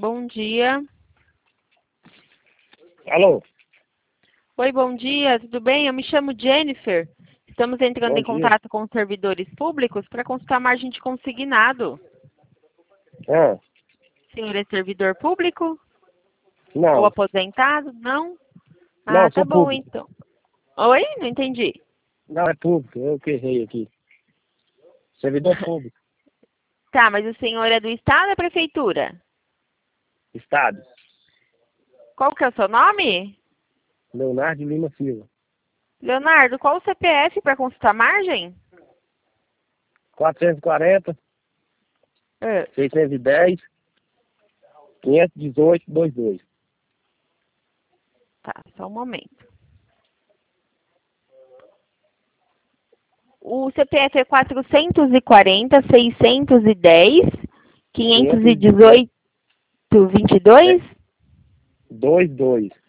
Bom dia. Alô? Oi, bom dia, tudo bem? Eu me chamo Jennifer. Estamos entrando Bom em dia. contato com os servidores públicos para consultar a margem de consignado. Ah, O senhor é servidor público? Ou não. aposentado? Não? Não, Ah, tá sou bom público. então. Oi? Não entendi. Não, é público. Eu que errei aqui. Servidor público. Tá, mas o senhor é do Estado ou da Prefeitura? Estado. Qual que é o seu nome? Leonardo Lima Silva. Leonardo, qual o CPF para consultar a margem? 440, Ah, 610, 518, 22. tá, só um momento. O CPF é 440, 610, 518, 22? 22.